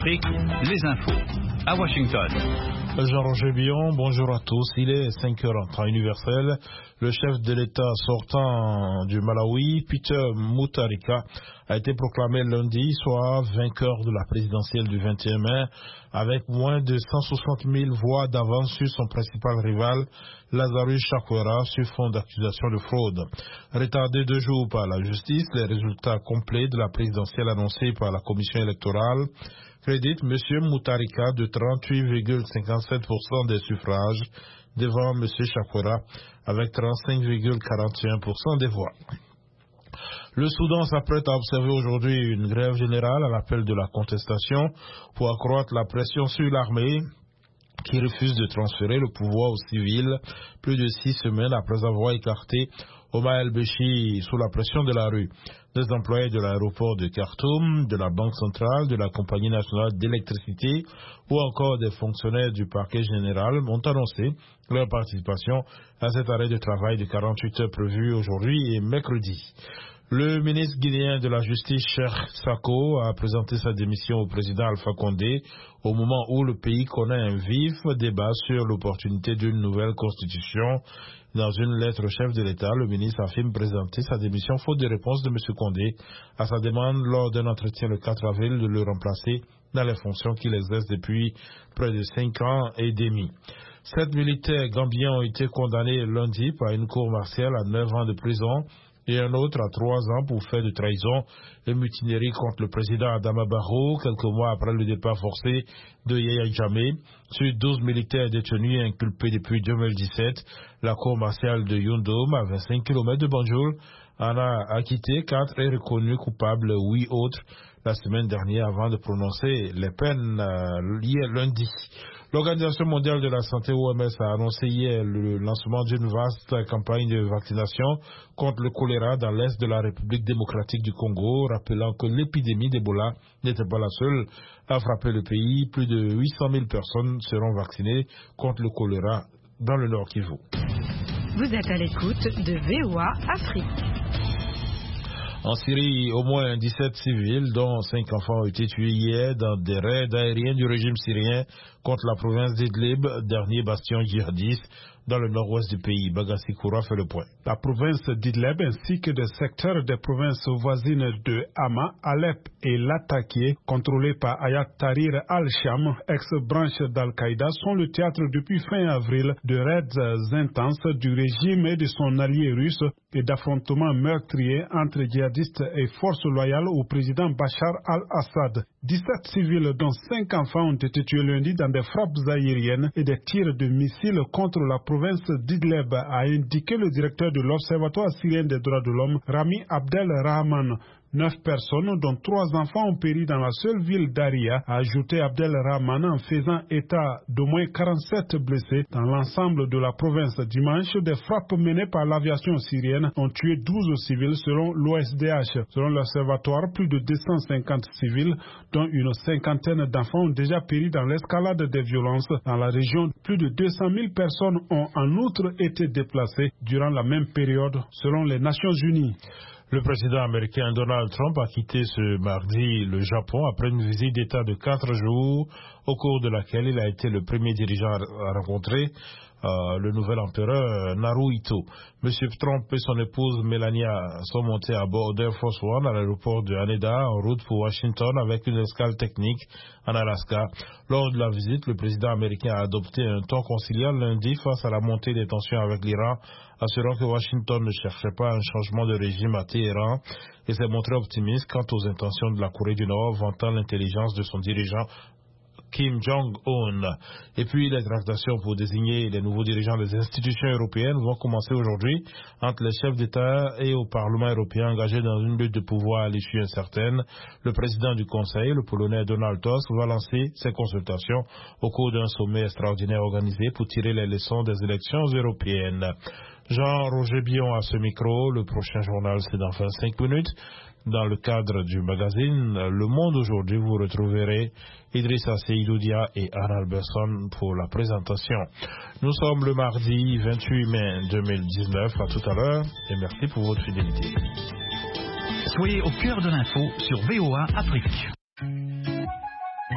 Afrique, les infos. À Washington. Jean-Roger Billon, bonjour à tous. Il est 5 heures en temps universel. Le chef de l'État sortant du Malawi, Peter Mutharika, a été proclamé lundi soir vainqueur de la présidentielle du 21 mai avec moins de 160 000 voix d'avance sur son principal rival, Lazarus Chakwera, sur fond d'accusation de fraude. Retardé 2 jours par la justice, les résultats complets de la présidentielle annoncés par la commission électorale crédite M. Mutharika de 38,57% des suffrages devant M. Chakwera avec 35,41% des voix. Le Soudan s'apprête à observer aujourd'hui une grève générale à l'appel de la contestation pour accroître la pression sur l'armée qui refuse de transférer le pouvoir aux civils plus de 6 semaines après avoir écarté Omar el-Béchir sous la pression de la rue. Des employés de l'aéroport de Khartoum, de la Banque centrale, de la Compagnie nationale d'électricité ou encore des fonctionnaires du parquet général ont annoncé leur participation à cet arrêt de travail de 48 heures prévu aujourd'hui et mercredi. Le ministre guinéen de la Justice, Cheikh Sako, a présenté sa démission au président Alpha Condé au moment où le pays connaît un vif débat sur l'opportunité d'une nouvelle constitution. Dans une lettre au chef de l'État, le ministre affirme présenter sa démission faute de réponse de M. Condé à sa demande lors d'un entretien le 4 avril de le remplacer dans les fonctions qu'il exerce depuis près de 5 ans et demi. 7 militaires gambiens ont été condamnés lundi par une cour martiale à 9 ans de prison et un autre à 3 ans pour fait de trahison et mutinerie contre le président Adama Barrow quelques mois après le départ forcé de Yahya Jammeh. Sur 12 militaires détenus et inculpés depuis 2017, la cour martiale de Yundum, à 25 km de Banjul, en a acquitté 4 et reconnu coupables 8 autres la semaine dernière avant de prononcer les peines hier lundi. L'Organisation mondiale de la santé OMS a annoncé hier le lancement d'une vaste campagne de vaccination contre le choléra dans l'est de la République démocratique du Congo, rappelant que l'épidémie d'Ebola n'était pas la seule à frapper le pays. Plus de 800 000 personnes seront vaccinées contre le choléra dans le Nord Kivu. Vous êtes à l'écoute de VOA Afrique. En Syrie, au moins 17 civils, dont 5 enfants, ont été tués hier dans des raids aériens du régime syrien contre la province d'Idlib, dernier bastion djihadiste dans le nord-ouest du pays. Bagassi Koura fait le point. La province d'Idlib ainsi que des secteurs des provinces voisines de Hama, Alep et Latakia, contrôlés par Ayat Tahrir al-Sham, ex-branche d'Al-Qaïda, sont le théâtre depuis fin avril de raids intenses du régime et de son allié russe et d'affrontements meurtriers entre djihadistes et forces loyales au président Bachar al-Assad. 17 civils, dont 5 enfants, ont été tués lundi dans des frappes aériennes et des tirs de missiles contre la province d'Idlib, a indiqué le directeur de l'Observatoire syrien des droits de l'homme, Rami Abdel Rahman. 9 personnes, dont 3 enfants, ont péri dans la seule ville d'Aria, a ajouté Abdel Rahman en faisant état d'au moins 47 blessés dans l'ensemble de la province. Dimanche, des frappes menées par l'aviation syrienne ont tué 12 civils selon l'OSDH. Selon l'Observatoire, plus de 250 civils, dont une cinquantaine d'enfants, ont déjà péri dans l'escalade des violences dans la région. Plus de 200 000 personnes ont en outre été déplacées durant la même période, selon les Nations Unies. Le président américain Donald Trump a quitté ce mardi le Japon après une visite d'État de 4 jours au cours de laquelle il a été le premier dirigeant à rencontrer le nouvel empereur Naruhito. M. Trump et son épouse Melania sont montés à bord d'Air Force One à l'aéroport de Haneda en route pour Washington avec une escale technique en Alaska. Lors de la visite, le président américain a adopté un ton conciliant lundi face à la montée des tensions avec l'Iran, assurant que Washington ne cherchait pas un changement de régime à Téhéran et s'est montré optimiste quant aux intentions de la Corée du Nord, vantant l'intelligence de son dirigeant Kim Jong-un. Et puis les tractations pour désigner les nouveaux dirigeants des institutions européennes vont commencer aujourd'hui entre les chefs d'État et au Parlement européen engagés dans une lutte de pouvoir à l'issue incertaine. Le président du Conseil, le Polonais Donald Tusk, va lancer ses consultations au cours d'un sommet extraordinaire organisé pour tirer les leçons des élections européennes. Jean-Roger Billon à ce micro. Le prochain journal, c'est dans 25 minutes. Dans le cadre du magazine Le Monde aujourd'hui, vous retrouverez Idrissa Seydoudia et Arnold Besson pour la présentation. Nous sommes le mardi 28 mai 2019. À tout à l'heure et merci pour votre fidélité. Soyez au cœur de l'info sur VOA Afrique.